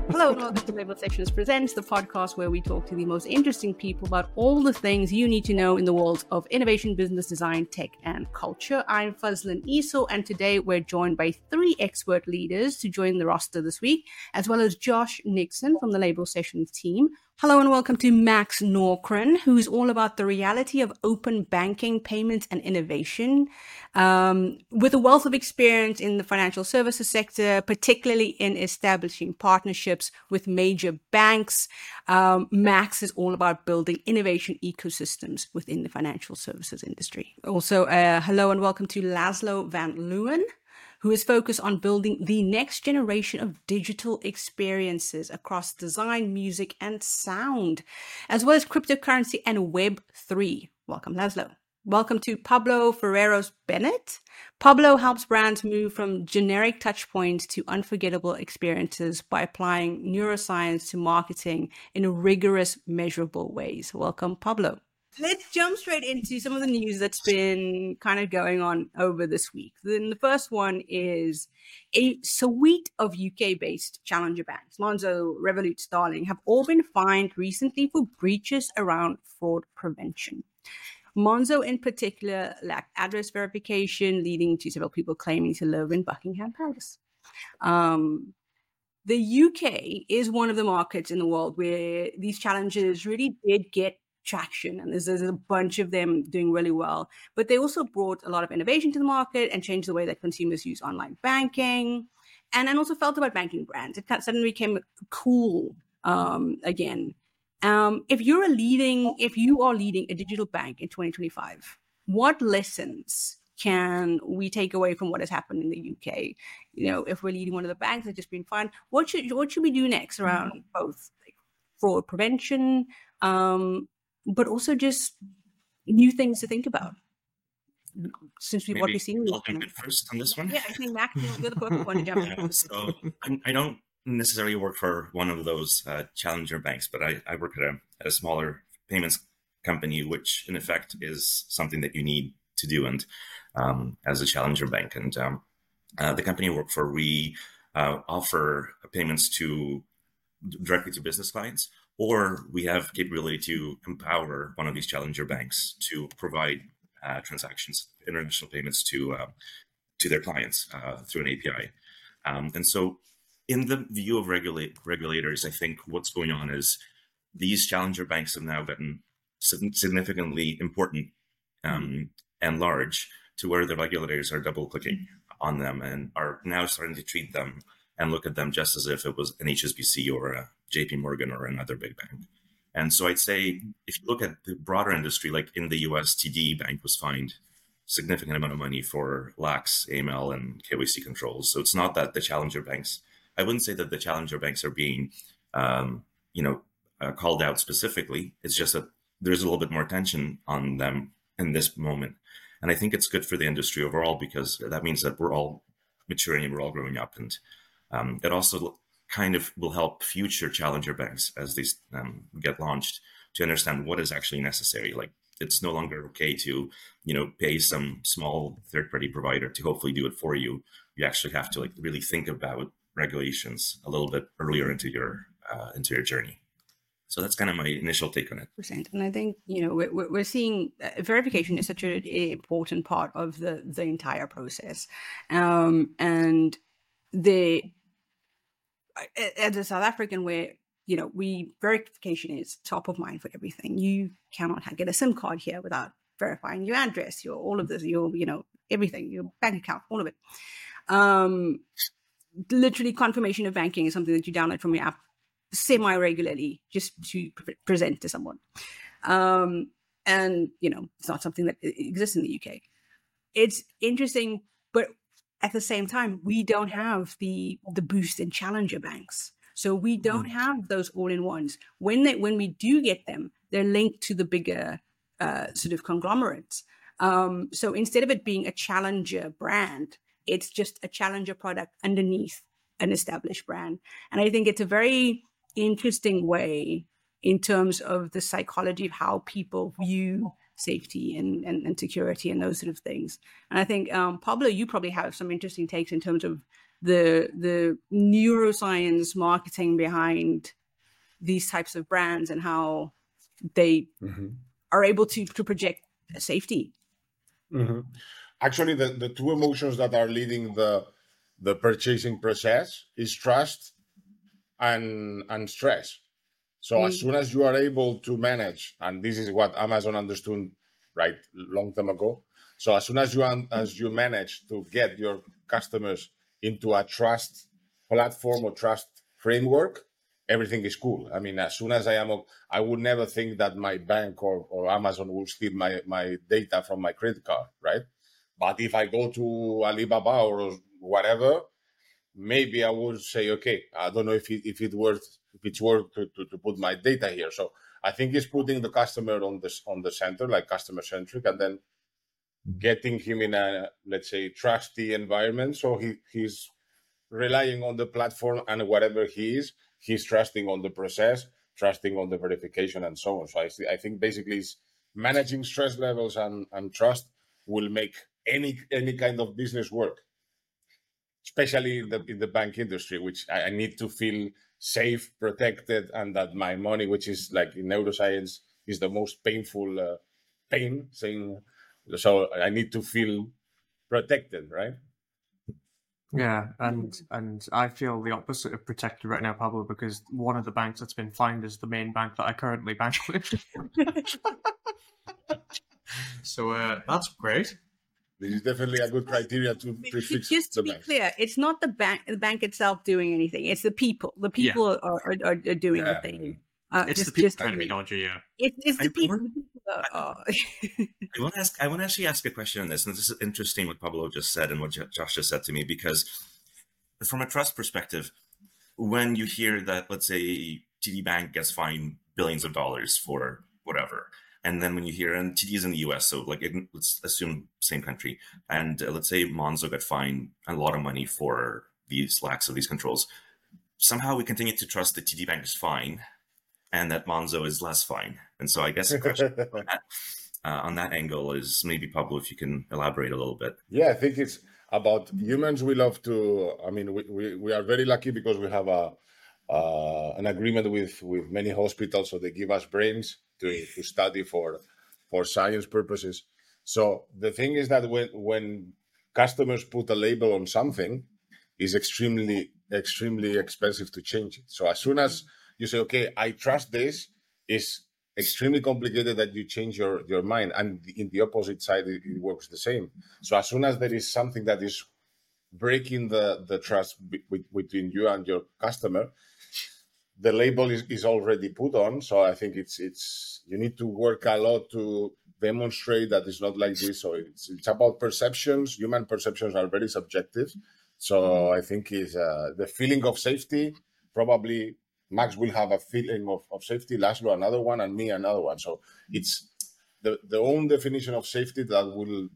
Hello and welcome to Label Sections Presents, the podcast where we talk to the most interesting people about all the things you need to know in the world of innovation, business design, tech, and culture. I'm Fazlin Iso, and today we're joined by three expert leaders to join the roster this week, as well as Josh Nixon from the Label Sessions team. Hello and welcome to Max Norcron, who's all about the reality of open banking, payments, and innovation. With a wealth of experience in the financial services sector, particularly in establishing partnerships with major banks, Max is all about building innovation ecosystems within the financial services industry. Also, hello and welcome to Laszlo van Leeuwen, who is focused on building the next generation of digital experiences across design, music, and sound, as well as cryptocurrency and Web3. Welcome, Laszlo. Welcome to Pablo Ferreros Bennett. Pablo helps brands move from generic touchpoints to unforgettable experiences by applying neuroscience to marketing in rigorous, measurable ways. Welcome, Pablo. Let's jump straight into some of the news that's been kind of going on over this week. Then the first one is a suite of UK-based challenger banks, Monzo, Revolut, Starling, have all been fined recently for breaches around fraud prevention. Monzo in particular lacked address verification, leading to several people claiming to live in Buckingham Palace. The UK is one of the markets in the world where these challenges really did get traction, and there's a bunch of them doing really well. But they also brought a lot of innovation to the market and changed the way that consumers use online banking, and also felt about banking brands. It suddenly became cool again. If you are leading a digital bank in 2025, what lessons can we take away from what has happened in the UK? You know, if we're leading one of the banks that's just been fined, what should we do next around both fraud prevention, but also just new things to think about? Since what we've seen. I'll jump in first on this one. Yeah, I think Max, you're the perfect one to jump in. So I don't necessarily work for one of those challenger banks, but I work at a smaller payments company, which in effect is something that you need to do, and as a challenger bank. And the company I work for, we offer payments directly to business clients, or we have capability to empower one of these challenger banks to provide transactions, international payments to their clients through an API. And so in the view of regulators, I think what's going on is these challenger banks have now gotten significantly important and large to where the regulators are double clicking on them and are now starting to treat them and look at them just as if it was an HSBC or a JP Morgan or another big bank. And so I'd say if you look at the broader industry, like in the US, TD Bank was fined significant amount of money for lax AML and KYC controls. So it's not that the challenger banks, I wouldn't say that the challenger banks are being, called out specifically. It's just that there's a little bit more attention on them in this moment. And I think it's good for the industry overall, because that means that we're all maturing and we're all growing up. And it also kind of will help future challenger banks as these get launched to understand what is actually necessary. Like, it's no longer okay to, pay some small third-party provider to hopefully do it for you. You actually have to really think about regulations a little bit earlier into your journey. So that's kind of my initial take on it. And I think, we're seeing verification is such an important part of the entire process. And as a South African, where, verification is top of mind for everything. You cannot get a SIM card here without verifying your address, all of this, everything, your bank account, all of it. Literally, confirmation of banking is something that you download from your app semi-regularly just to present to someone. And, it's not something that exists in the UK. It's interesting, but at the same time, we don't have the boost in challenger banks. So we don't have those all-in-ones. When we do get them, they're linked to the bigger sort of conglomerates. So instead of it being a challenger brand, it's just a challenger product underneath an established brand. And I think it's a very interesting way in terms of the psychology of how people view safety and security and those sort of things. And I think, Pablo, you probably have some interesting takes in terms of the neuroscience marketing behind these types of brands and how they are able to project safety. Actually, the two emotions that are leading the purchasing process is trust and stress. So as soon as you are able to manage, and this is what Amazon understood right long time ago. So as soon as you manage to get your customers into a trust platform or trust framework, everything is cool. I mean, as soon as I would never think that my bank or Amazon will steal my data from my credit card, right? But if I go to Alibaba or whatever, maybe I would say, okay, I don't know if it's worth to put my data here. So I think it's putting the customer on the center, like customer centric, and then getting him in a, let's say, trusty environment. So he's relying on the platform, and whatever he's trusting on the process, trusting on the verification, and so on. So I think basically it's managing stress levels and trust will make any kind of business work, especially in the bank industry, which I need to feel safe, protected, and that my money, which is like in neuroscience, is the most painful pain. So I need to feel protected, right? Yeah, and I feel the opposite of protected right now, Pablo, because one of the banks that's been fined is the main bank that I currently bank with. So that's great. This is definitely a good criteria to fix. Just to be clear, it's not the bank itself doing anything. It's the people. The people are doing the thing. It's the people terminology, yeah. It's the people. I want to actually ask a question on this, and this is interesting what Pablo just said and what Josh just said to me, because from a trust perspective, when you hear that, let's say, TD Bank gets fined billions of dollars for whatever, and then when you hear, and TD is in the US, so like let's assume same country, and let's say Monzo got fined a lot of money for these lacks of these controls, somehow we continue to trust that TD Bank is fine and that Monzo is less fine. And so I guess the question on that angle is maybe, Pablo, if you can elaborate a little bit. Yeah, I think it's about humans. We love to, I mean, we are very lucky because we have an agreement with many hospitals, so they give us brains to study for science purposes. So the thing is that when customers put a label on something, it's extremely expensive to change it. So as soon as you say, okay, I trust this, it's extremely complicated that you change your mind. And in the opposite side, it works the same. So as soon as there is something that is breaking the trust between you and your customer, the label is already put on. So I think it's you need to work a lot to demonstrate that it's not like this. So it's about perceptions. Human perceptions are very subjective. So I think is the feeling of safety. Probably Max will have a feeling of safety, Laszlo another one, and me another one. So it's the own definition of safety that will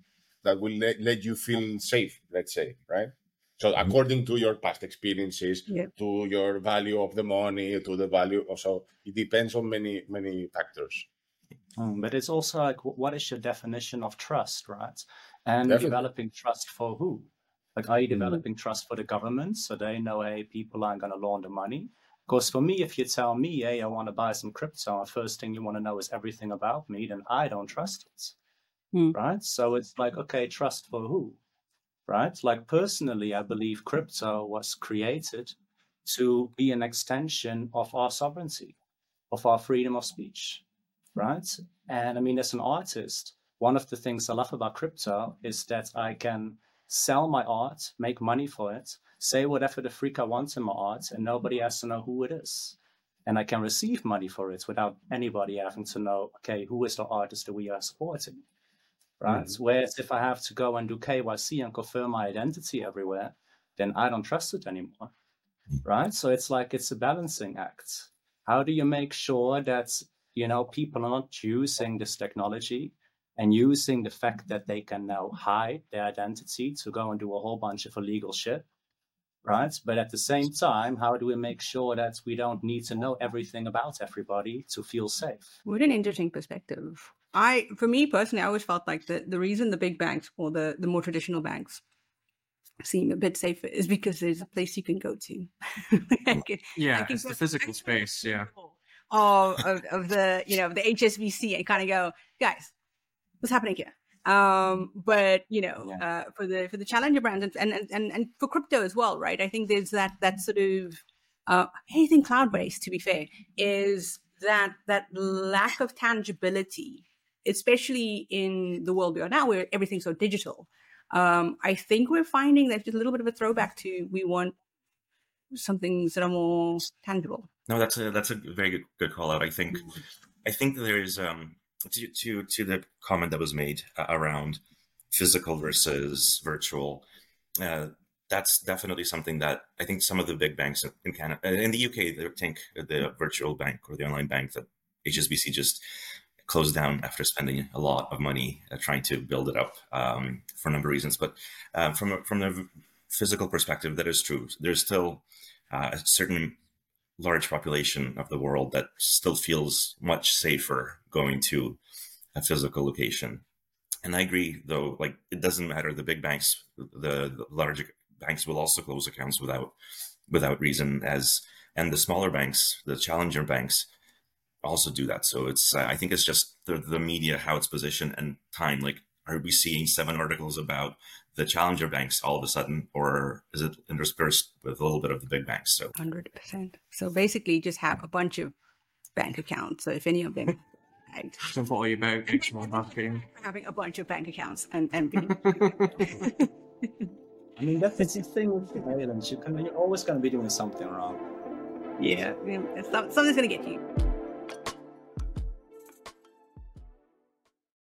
let you feel safe, let's say, right? So according to your past experiences, to your value of the money, to the value of, so it depends on many factors. But it's also like, what is your definition of trust, right? And developing trust for who? Like, are you developing trust for the government so they know, hey, people aren't going to launder money? Because for me, if you tell me, hey, I want to buy some crypto, the first thing you want to know is everything about me, then I don't trust it, right? So it's like, okay, trust for who, right? Like personally, I believe crypto was created to be an extension of our sovereignty, of our freedom of speech, right? And I mean, as an artist, one of the things I love about crypto is that I can sell my art, make money for it, say whatever the freak I want in my art, and nobody has to know who it is. And I can receive money for it without anybody having to know, okay, who is the artist that we are supporting, right? Whereas if I have to go and do KYC and confirm my identity everywhere, then I don't trust it anymore, right? So it's like, it's a balancing act. How do you make sure that, you know, people are not using this technology and using the fact that they can now hide their identity to go and do a whole bunch of illegal shit, right? But at the same time, how do we make sure that we don't need to know everything about everybody to feel safe? What an interesting perspective. For me personally, I always felt like the reason the big banks or the more traditional banks seem a bit safer is because there's a place you can go to. It's the physical space, of the the HSBC and kind of go, guys, what's happening here? But for the challenger brands and for crypto as well, right? I think there's that sort of anything cloud-based, to be fair, is that lack of tangibility, especially in the world we are now, where everything's so digital. I think we're finding that just a little bit of a throwback to, we want some things that are more tangible. No, that's a very good call out. I think there is to the comment that was made around physical versus virtual. That's definitely something that I think some of the big banks in Canada, in the UK, they think the virtual bank or the online bank that HSBC just closed down after spending a lot of money trying to build it up for a number of reasons. But from the physical perspective, that is true. There's still a certain large population of the world that still feels much safer going to a physical location. And I agree, though, like, it doesn't matter. The big banks, the larger banks will also close accounts without reason, and the smaller banks, the challenger banks, also do that. So it's I think it's just the media, how it's positioned, and time. Like, are we seeing 7 articles about the challenger banks all of a sudden, or is it interspersed with a little bit of the big banks? So 100%. So basically, just have a bunch of bank accounts. So if any of them, so for all your banks, having a bunch of bank accounts and I mean, that's the thing with surveillance. You're always going to be doing something wrong. Yeah, something's going to get you.